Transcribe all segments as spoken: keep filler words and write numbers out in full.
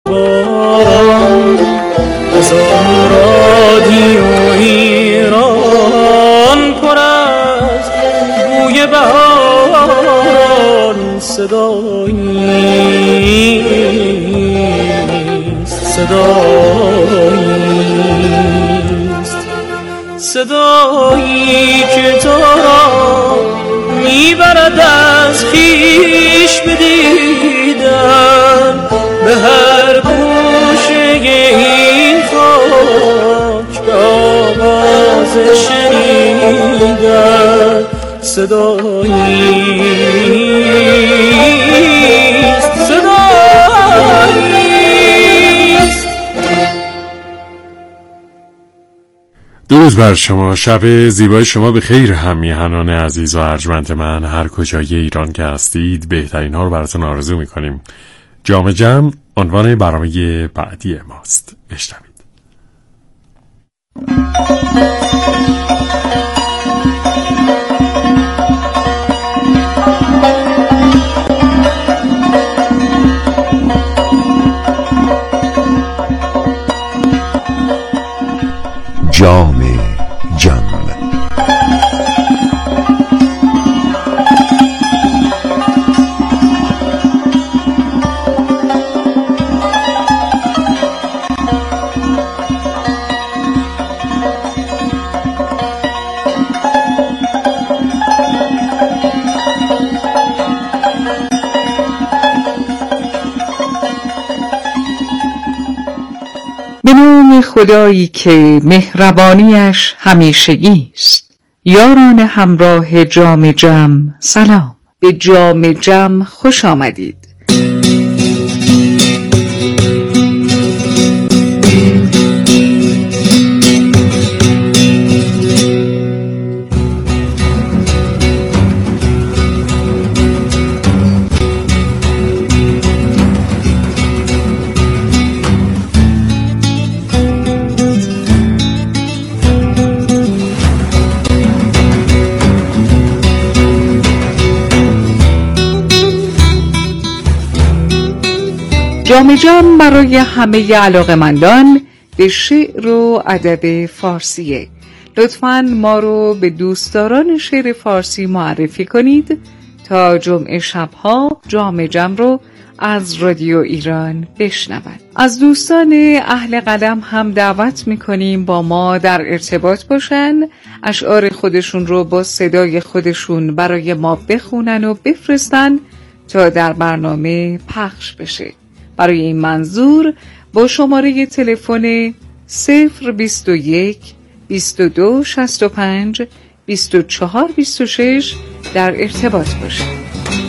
باران از آن رادیو ایران پر از بوی بهاران صداییست صداییست صدایی که تو را میبرد از خویش بدیدن به هر گوشه این خاک به آواز شنیدن صداییست صداییست. درود بر شما، شب زیبای شما به خیر همیهنان عزیز و ارجمند من، هر کجای ایران که هستید بهترین ها رو براتون آرزو میکنیم. جام جم عنوان برنامه بعدی ماست، بشنوید. جام جم. به نام خدایی که مهربانیش همیشگی است. یاران همراه جام جم سلام، به جام جم خوش آمدید. جام جم برای همه علاقه‌مندان به شعر و ادب فارسیه. لطفاً ما رو به دوستداران شعر فارسی معرفی کنید تا جمعه شبها جام جم رو از رادیو ایران بشنوند. از دوستان اهل قلم هم دعوت میکنیم با ما در ارتباط باشن، اشعار خودشون رو با صدای خودشون برای ما بخونن و بفرستن تا در برنامه پخش بشه. برای این منظور با شماره تلفن صفر بیست و یک بیست و دو شصت و پنج بیست و چهار بیست و شش در ارتباط باشید.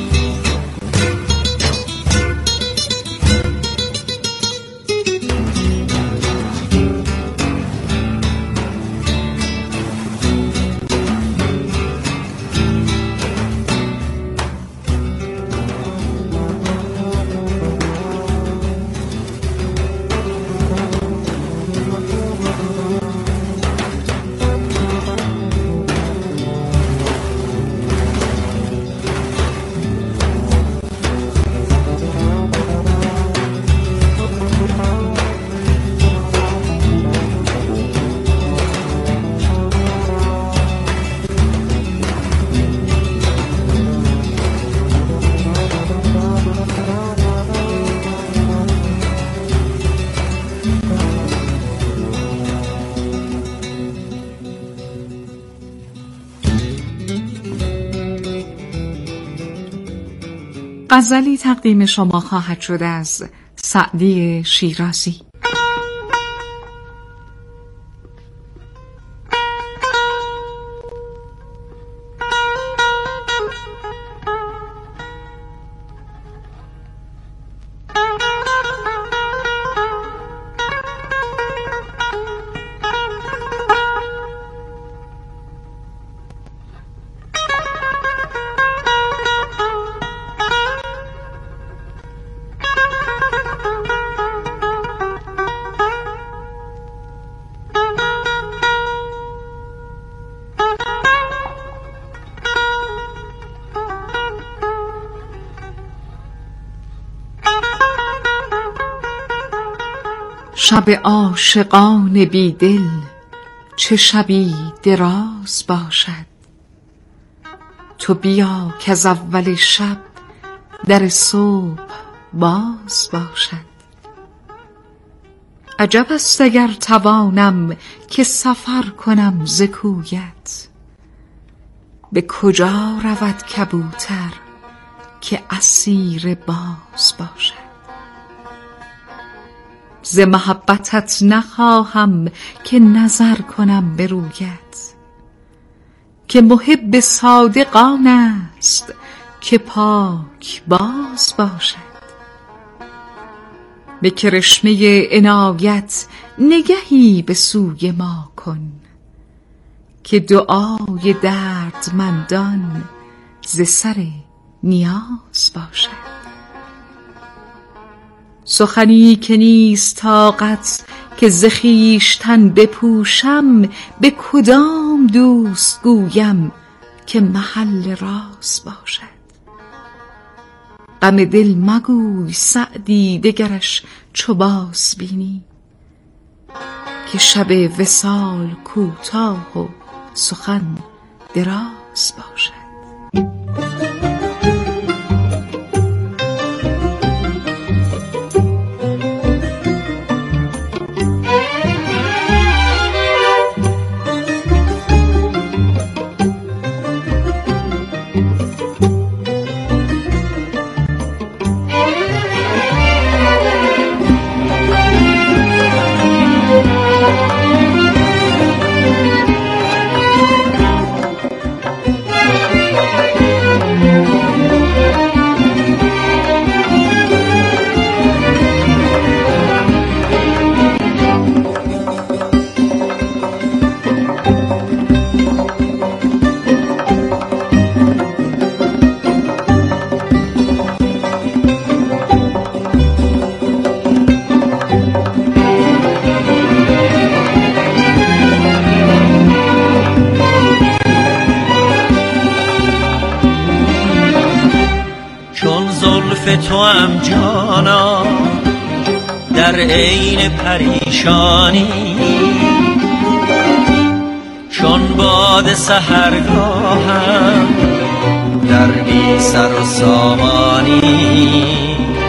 غزلی تقدیم شما خواهد شد از سعدی شیرازی. شب عاشقان بیدل چه شبی دراز باشد. تو بیا که از اول شب در صبح باز باشد. عجب است اگر توانم که سفر کنم ز کویت. به کجا رود کبوتر که اسیر باز باشد. ز محبتت نخواهم که نظر کنم به رویت، که محب صادق آن است که پاک باز باشد. به کرشمه عنایت نگهی به سوی ما کن، که دعای دردمندان ز سر نیاز باشد. سخنی که نیست طاقت که ز خویشتن بپوشم، به کدام دوست گویم که محل راز باشد. غم دل مگوی سعدی دگرش چو باز بینی، که شب وصال کوتاه و سخن دراز باشد. تو هم جانا در عین پریشانی، چون باد سحرگاهم در بی سر و سامانی.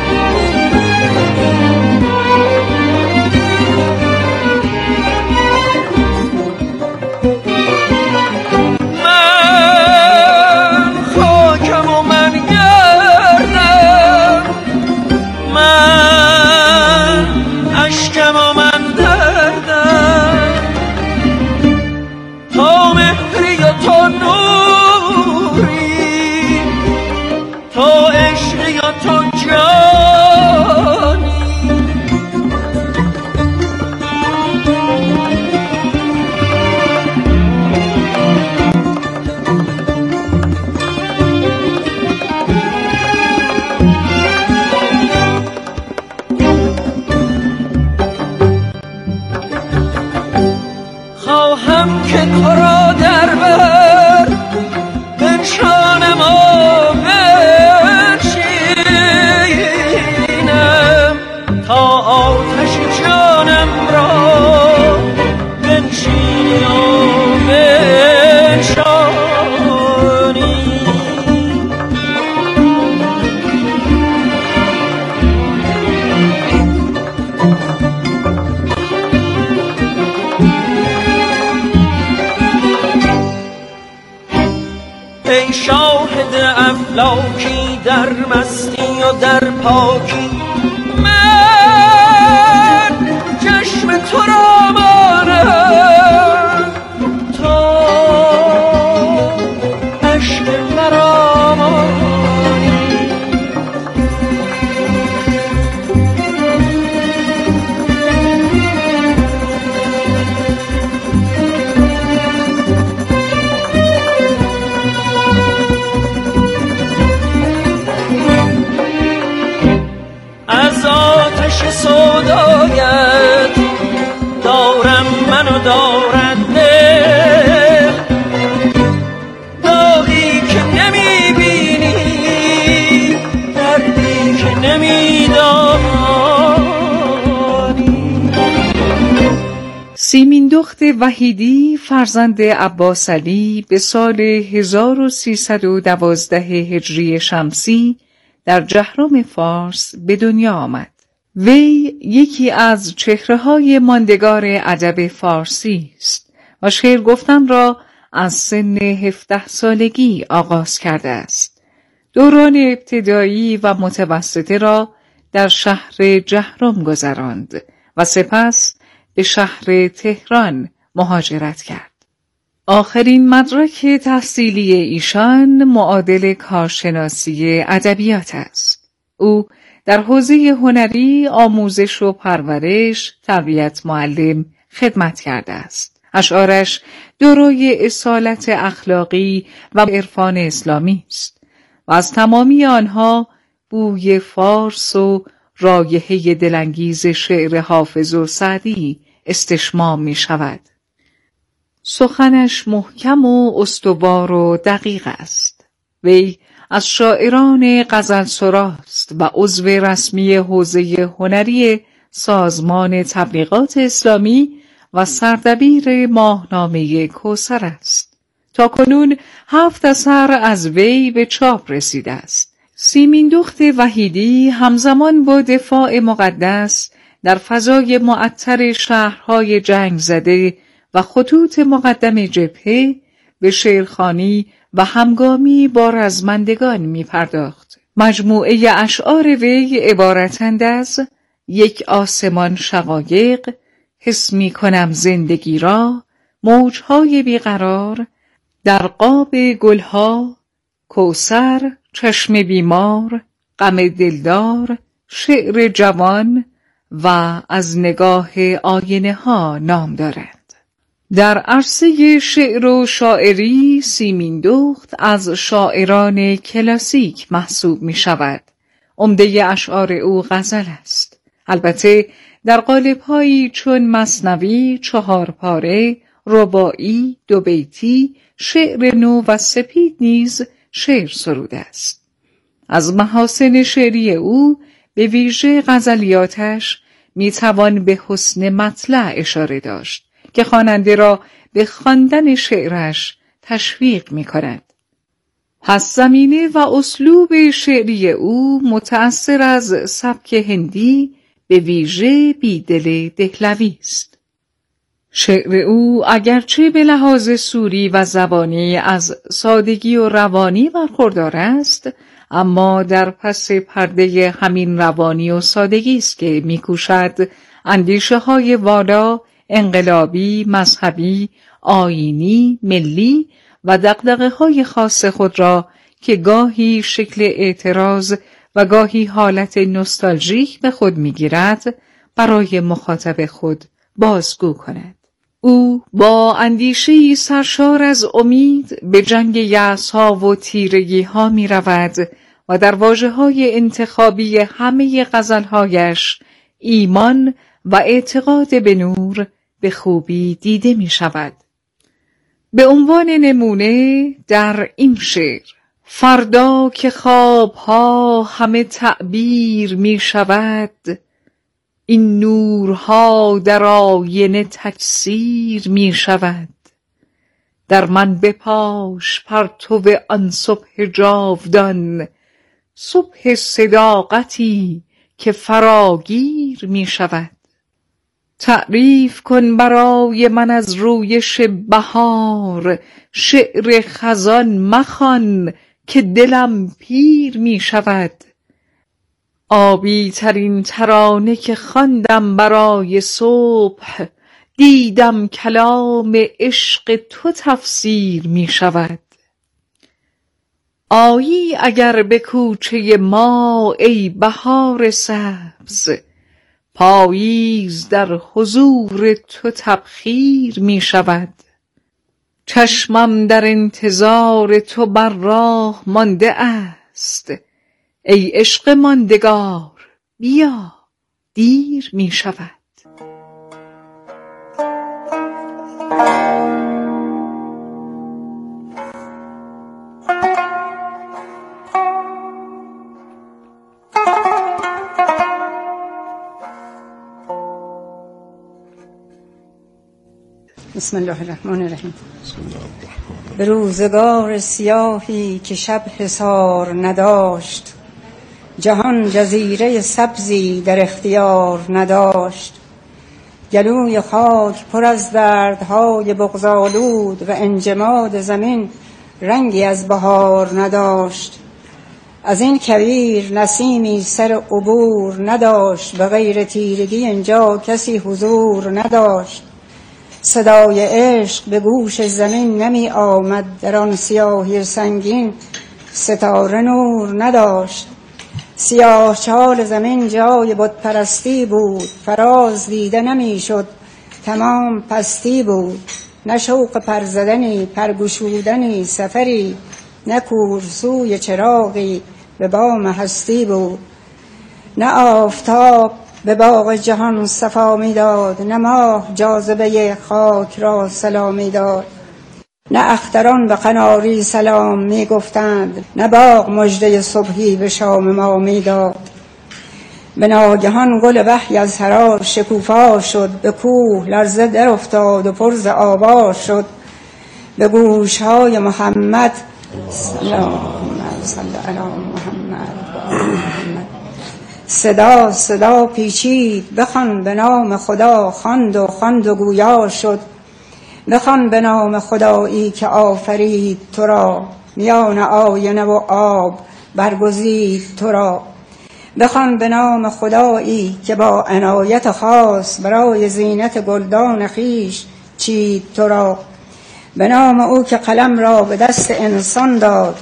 خواهم که تو را در بر بنشانم و بنشینم، تا آتش جانم را بنشینی و بنشانی. ای شاهد افلاکی در مستی و در پاکی، من چشم تو را مانم، تو عشق مرا مانی. از آتش سودایت دارم سیمین-دخت وحیدی فرزند عباس علی به سال هزار و سیصد و دوازده هجری شمسی در جهرم فارس به دنیا آمد. وی یکی از چهره‌های ماندگار ادب فارسی است و شعر گفتن را از سن هفده سالگی آغاز کرده است. دوران ابتدایی و متوسطه را در شهر جهرم گذراند و سپس به شهر تهران مهاجرت کرد. آخرین مدرک تحصیلی ایشان معادل کارشناسی ادبیات است. او در حوزه هنری، آموزش و پرورش، تربیت معلم خدمت کرده است. اشعارش دارای اصالت اخلاقی و عرفان اسلامی است و از تمامی آنها بوی فارس و رایحه دلانگیز شعر حافظ و سعدی استشمام می شود. سخنش محکم و استوار و دقیق است. وی از شاعران غزل سراست و عضو رسمی حوزه هنری سازمان تبلیغات اسلامی و سردبیر ماهنامه کوثر است. تا کنون هفت اثر از وی به چاپ رسیده است. سیمین-دخت وحیدی همزمان با دفاع مقدس در فضای معطر شهرهای جنگ زده و خطوط مقدم جبهه به شعرخوانی و همگامی با رزمندگان می پرداخت. مجموعه اشعار وی عبارتند از یک آسمان شقایق، حس می کنم زندگی را، موجهای بیقرار، در قاب گلها، کوثر، چشم بیمار، غم دلدار، شعر جوان و از نگاه آینه ها نام دارند. در عرصه شعر و شاعری سیمین-دخت از شاعران کلاسیک محسوب می شود. عمده اشعار او غزل است. البته در قالب‌هایی چون مثنوی، چهارپاره، رباعی، دو بیتی، شعر نو و سپید نیز شعر سروده است. از محاسن شعری او به ویژه غزلیاتش میتوان به حسن مطلع اشاره داشت که خواننده را به خواندن شعرش تشویق می‌کند. پس زمینه و اسلوب شعری او متأثر از سبک هندی، به ویژه بیدل دهلوی است. شعر او اگرچه به لحاظ سوری و زبانی از سادگی و روانی برخوردار است، اما در پس پرده همین روانی و سادگی است که می‌کوشد اندیشه‌های والا، انقلابی، مذهبی، آیینی، ملی و دغدغه‌های خاص خود را که گاهی شکل اعتراض و گاهی حالت نوستالژیک به خود می‌گیرد، برای مخاطب خود بازگو کند. او با اندیشه‌ای سرشار از امید به جنگ یأس‌ها و تیرگی‌ها می‌رود و در واژه‌های انتخابی همه غزل‌هایش ایمان و اعتقاد به نور به خوبی دیده می‌شود. به عنوان نمونه در این شعر: فردا که خواب‌ها همه تعبیر می‌شود، این نورها در آینه تجسیر می‌شود. در من بپاش پرتو آن صبح جاودان، صبح صداقتی که فراگیر می‌شود. تعریف کن برای من از رویش بهار، شعر خزان مخوان که دلم پیر می‌شود. آبی ترین ترانه که خواندم برای صبح، دیدم کلام عشق تو تفسیر می‌شود. آیی اگر به کوچه ما ای بهار سبز، پاییز در حضور تو تبخیر می‌شود. چشمم در انتظار تو بر راه مانده است، ای عشق ماندگار بیا دیر می‌شود. بسم الله الرحمن الرحیم. به روزگار سیاهی که شب حصار نداشت، جهان جزیره سبزی در اختیار نداشت. گلوی خاک پر از دردهای بغض‌آلود و انجماد زمین رنگی از بهار نداشت. از این کویر نسیمی سر عبور نداشت، به غیر تیرگی اینجا کسی حضور نداشت. صدای عشق به گوش زمین نمی آمد، در آن سیاهی سنگین ستاره نور نداشت. سیاه چال زمین جای بت پرستی بود، فراز دیده نمی شد تمام پستی بود. نه شوق پرزدنی پرگشودنی سفری، نه کورسوی چراغی به بام هستی بود. نه آفتاب به باغ جهان صفا می داد، نه ماه جاذبه خاک را سلامی داد. نه اختران به قناری سلام می گفتند، نه باغ مژده صبحی به شام ما می داد. به ناگهان گل وحی از حرار شکوفا شد، به کوه لرزه در افتاد و پر ز آوار شد. به گوشهای محمد اللهم صل علی محمد و آل محمد صدا صدا پیچید، بخوان به نام خدا، خواند و خواند و گویا شد. بخوان به نام خدایی که آفرید تو را، میان آینه و آب برگزید تو را. بخوان به نام خدایی که با عنایت خاص برای زینت گلدان خویش چید تو را. به نام او که قلم را به دست انسان داد،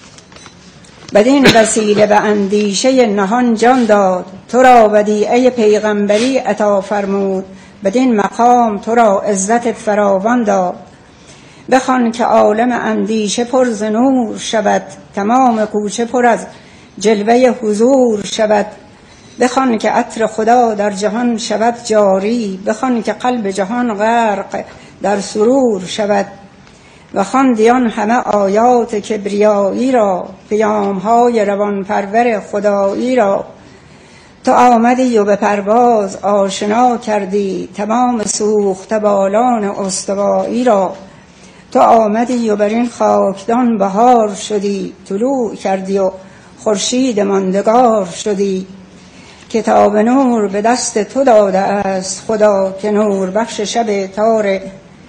بدین وسیله به اندیشه نهان جان داد. تو را ودیعه پیغمبری عطا فرمود، بدین مقام تو را عزت فراوان داد. بخوان که عالم اندیشه پر ز نور شود، تمام کوچه پر از جلوه حضور شود. بخوان که عطر خدا در جهان شود جاری، بخوان که قلب جهان غرق در سرور شود. و خواندی آن همه آیات کبریایی را، پیام‌های روان پرور خدایی را. تو آمدی و به پرواز آشنا کردی تمام سوخته بالان استوایی را. تو آمدی و بر این خاکدان بهار شدی، طلوع کردی و خورشید ماندگار شدی. کتاب نور به دست تو داده است خدا، که نور بخش شب تار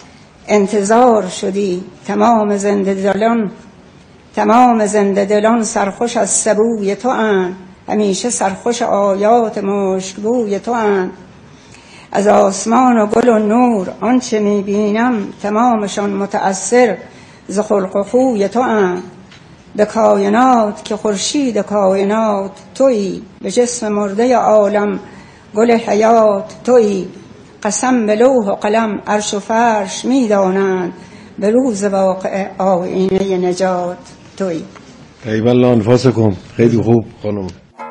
انتظار شدی. تمام زنده دلان تمام زنده دلان سرخوش از سبوی تو اند، همیشه سرخوش آیات مشکبوی تو اند. از آسمان و گل و نور آنچه میبینم، تمامشان متأثر ز خلق و خوی تو اند. به کائنات که خورشید کائنات تویی، به جسم مرده عالم گل حیات تویی. قسم به لوح و قلم عرش و فرش میدانند، به روز واقع آینه نجات تویی. ایوالله انفاسکم. خیلی خوب خانم.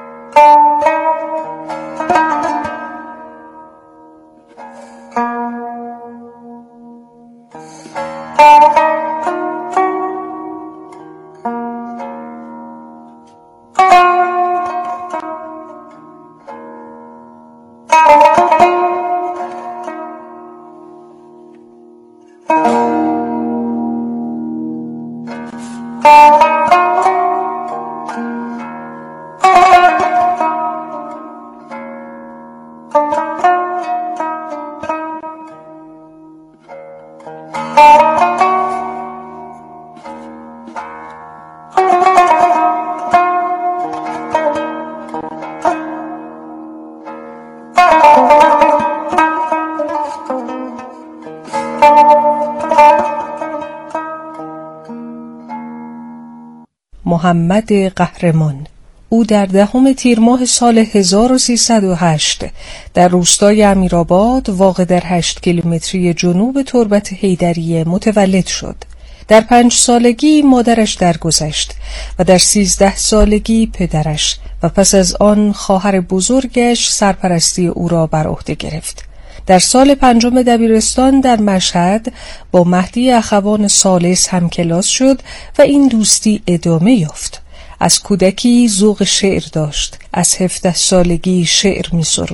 محمد قهرمان. او در دهم تیر ماه سال هزار و سیصد و هشت در روستای امیرآباد واقع در هشت کیلومتری جنوب تربت حیدریه متولد شد. در پنج سالگی مادرش درگذشت و در سیزده سالگی پدرش و پس از آن خواهر بزرگش سرپرستی او را بر عهده گرفت. در سال پنجم دبیرستان در مشهد با مهدی اخوان ثالث هم کلاس شد و این دوستی ادامه یافت. از کودکی ذوق شعر داشت. از هفده سالگی شعر می سرود.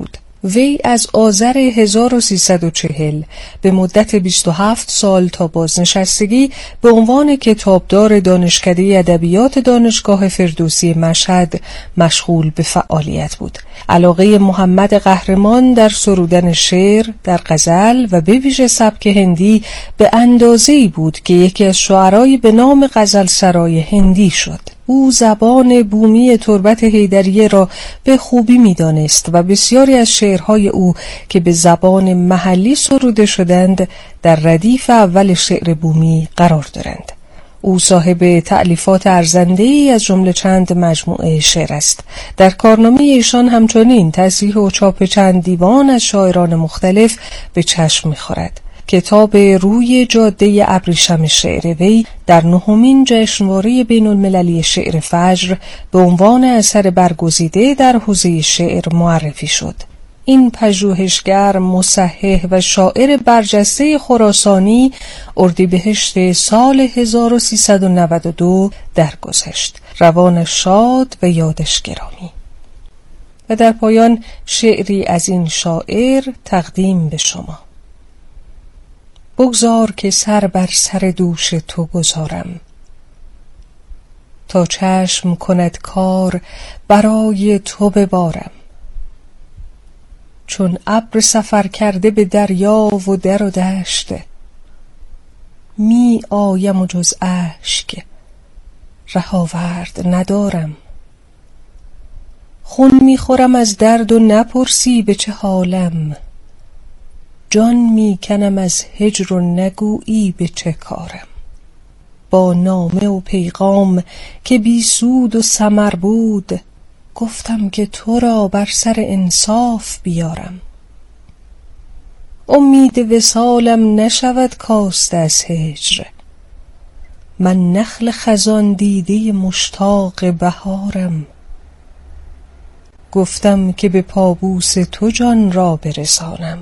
وی از آذر هزار و سیصد و چهل به مدت بیست و هفت سال تا بازنشستگی به عنوان کتابدار دانشکده ادبیات دانشگاه فردوسی مشهد مشغول به فعالیت بود. علاقه محمد قهرمان در سرودن شعر، در غزل و به ویژه سبک هندی به اندازه‌ای بود که یکی از شاعرای به نام غزل سرای هندی شد. او زبان بومی تربت حیدریه را به خوبی می‌دانست و بسیاری از شعرهای او که به زبان محلی سروده شدند در ردیف اول شعر بومی قرار دارند. او صاحب تألیفات ارزنده‌ای از جمله چند مجموعه شعر است. در کارنامه ایشان همچنین تصحیح و چاپ چند دیوان از شاعران مختلف به چشم می‌خورد. کتاب روی جاده ابریشم شعر وی در نهمین جشنواره بین المللی شعر فجر به عنوان اثر برگزیده در حوزه شعر معرفی شد. این پژوهشگر، مصحح و شاعر برجسته خراسانی اردیبهشت سال هزار و سیصد و نود و دو درگذشت. روانش شاد و یادش گرامی. و در پایان شعری از این شاعر تقدیم به شما. بگذار که سر بر سر دوش تو گذارم، تا چشم کند کار برای تو ببارم. چون ابر سفر کرده به دریا و در و دشت، می آیم و جز اشک رهاورد ندارم. خون می خورم از درد و نپرسی به چه حالم، جان می کنم از هجر و نگویی به چه کارم. با نامه و پیغام که بی سود و ثمر بود، گفتم که تو را بر سر انصاف بیارم. امید وصالم نشود کاسته از هجر، من نخل خزان دیده مشتاق بهارم. گفتم که به پابوس تو جان را برسانم،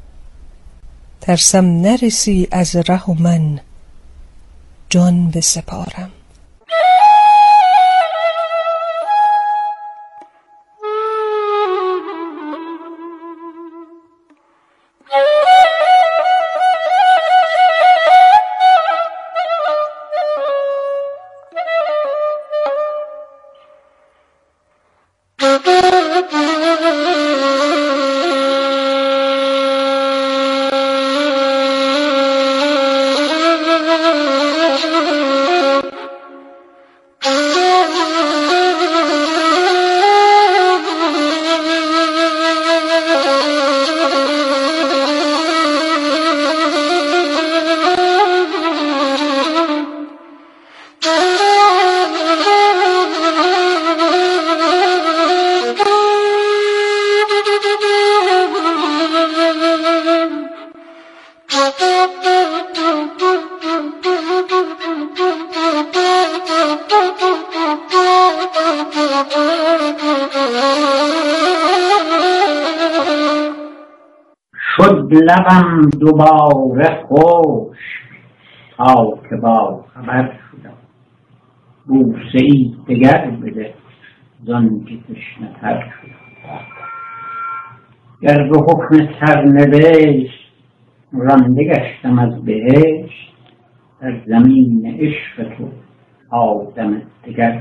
ترسم نرسی از ره و من جان بسپارم. شد لبم دوباره خوش تا که با خبر شدم. بوسه ای دگر بده زان که تشنه تر شدم. گر به حکم سرنوشت رانده گشتم از بهشت، در زمین عشق تو آدم دگر.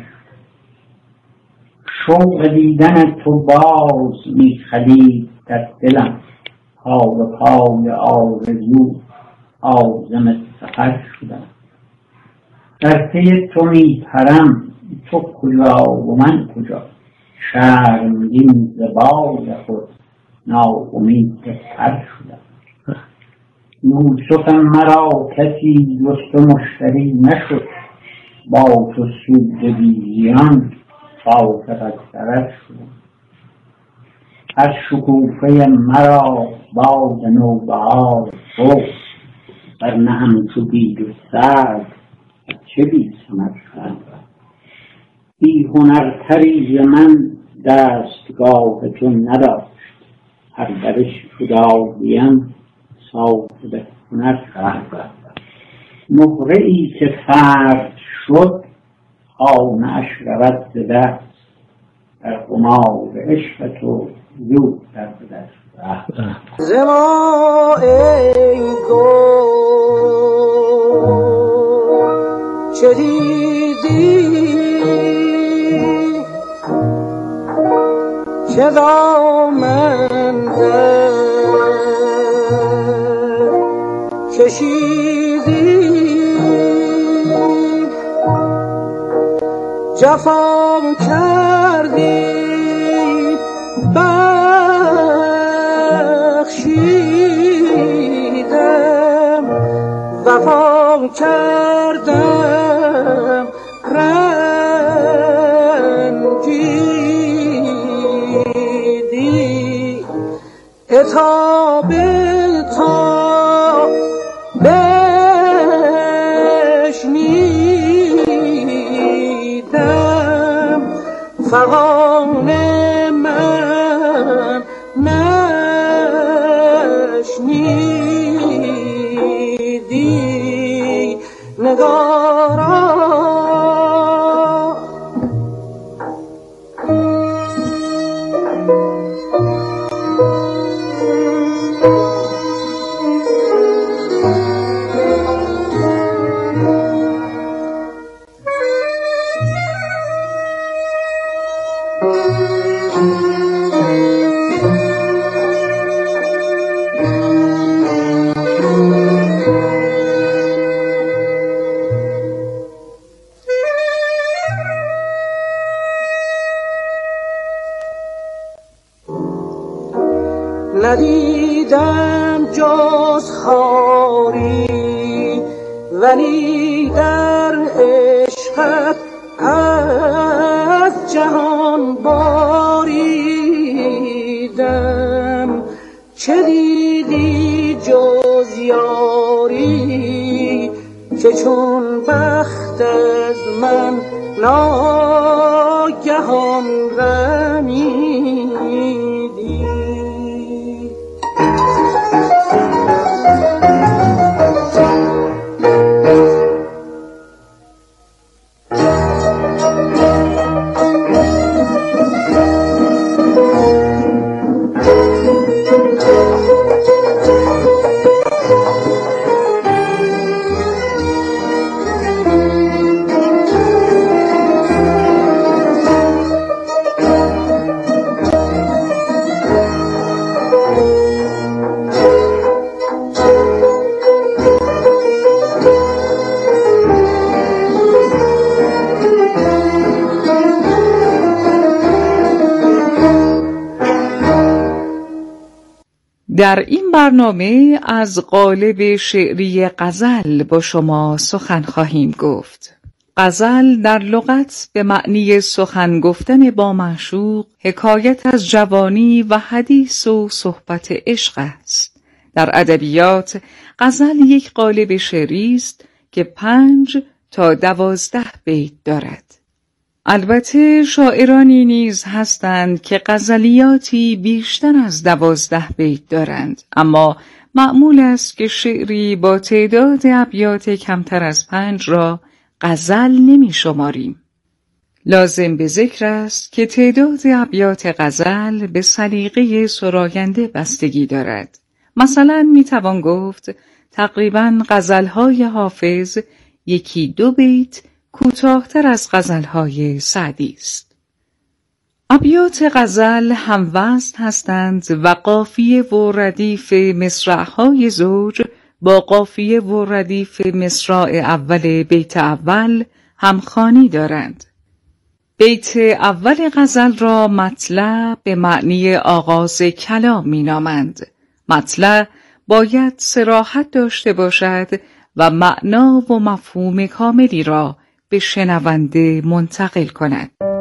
شوق دیدن تو باز می خلید در دلم، پای پای آرزو عازم سفر شدم. در پی تو می پرم، تو کجا و من کجا، شرمگین ز باد خود ناامید تر شدم. یوسف مرا کسی جست و مشتری نشد، با تو سود بیزیان فاقد از ضرر شدم. از شکوفه مرا باد نوبهار بود، ورنه همچو بید و سرد چه بی ثمر شدم. بی هنرتری ز من دستگاه تو نداشت، هر درش خداویم صاحب هنر شدم. مهره ای که فرد شد خانه اش رود ز دست، در قمار عشق تو زود در بدست. زما ای گل چه دیدی چه دامن در کشیدی جفا کردی بخشیدم وفا کردم رنجیدی عتاب تا بشنیدم فغان من نشنیدی نگارا ندیدم جز خاری ولی در عشقت از جهان باریدم چه دیدی جز یاری که چون بخت از من ناگهان رمیدی در این برنامه از قالب شعری غزل با شما سخن خواهیم گفت. غزل در لغت به معنی سخن گفتن با معشوق، حکایت از جوانی و حدیث و صحبت عشق است. در ادبیات غزل یک قالب شعری است که پنج تا دوازده بیت دارد. البته شاعرانی نیز هستند که غزلیاتی بیشتر از دوازده بیت دارند، اما معمول است که شعری با تعداد ابیات کمتر از پنج را غزل نمی شماریم. لازم به ذکر است که تعداد ابیات غزل به سلیقه سراینده بستگی دارد. مثلا می توان گفت تقریباً غزلهای حافظ یکی دو بیت کوتاه‌تر از غزلهای سعدی است. ابیات غزل هم وزن هستند و قافیه و ردیف مصرع‌های زوج با قافیه و ردیف مصرع اول بیت اول همخوانی دارند. بیت اول غزل را مطلع به معنی آغاز کلام می‌نامند. مطلع باید صراحت داشته باشد و معنا و مفهوم کاملی را به شنونده منتقل کند.